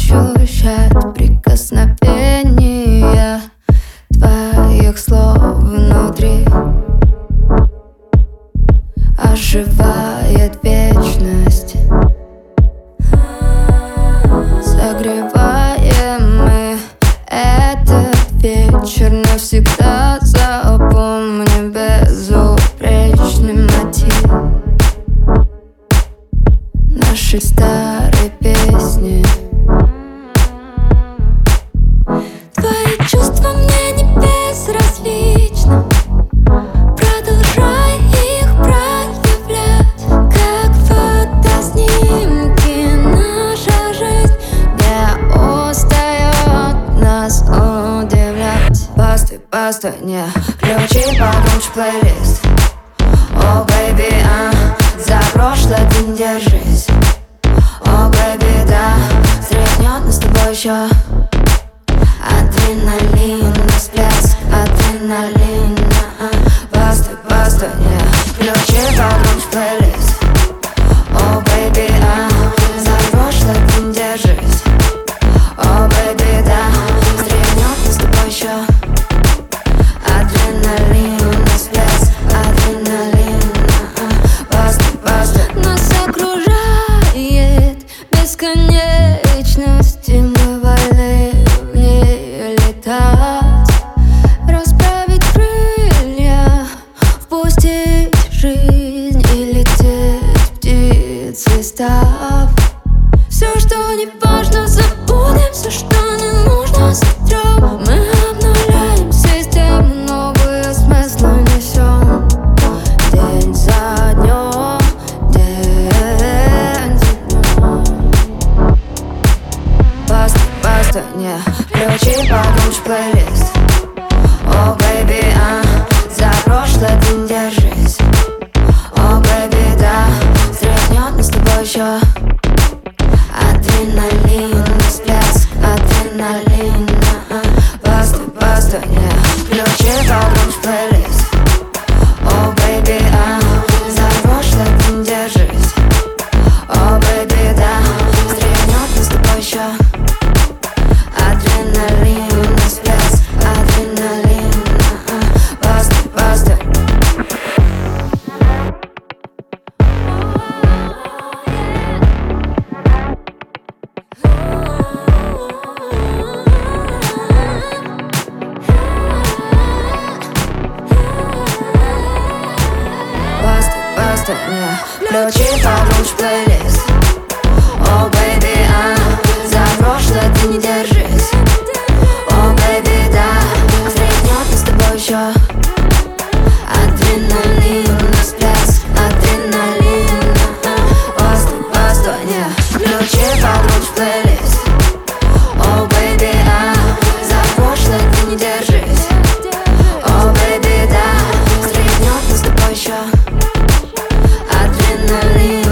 ощущать прикосновения твоих слов внутри. Оживает вечность, согреваем мы этот вечер навсегда. Запомни безупречный мотив нашей старой песни. Твои чувства мне не безразличны, продолжай их проявлять, как фотоснимки. Наша жизнь не устает нас удивлять. Постой, постой, не включи погромче плейлист. О, бэйби, за прошлое ты не держись. О, бэйби, да, стряхнет нас с тобой еще адреналин, всплеск адреналина. Постой, постой, не включи погромче плейлист. О, бэйби, за прошлое ты не держись. О, бэйби, да, стряхнет нас с тобой еще адреналин, всплеск адреналина. Постой, постой. Нас окружает бесконечность, и мы вольны в ней летать, расправить крылья, впустить жизнь и лететь птицей став. Все, что не важно, забудем, все, что не нужно, сотрем. Мы обнуляем систему, новые смыслы несем. День за днем, день за днем. Постой, постой, не включи погромче плейлист. О, бэйби, за прошлое ты не держись. О, бэйби, да, стряхнет нас с тобой еще адреналин, всплеск адреналина. Постой, постой, не включи погромче плейлист. О, бэйби, за прошлое ты не держись. О, бэйби, да, стряхнет нас с тобой еще адреналин, всплеск адреналина. Постой, постой. Постой, не включи погромче плейлист. О, бэйби, за прошлое ты не держись. О, бэйби, да, стряхнет нас с тобой еще адреналин, всплеск адреналина. Постой, постой, не включи погромче плейлист. О, бэйби, за прошлое ты не держись. О, бэйби, да, стряхнет нас с тобой еще адреналин.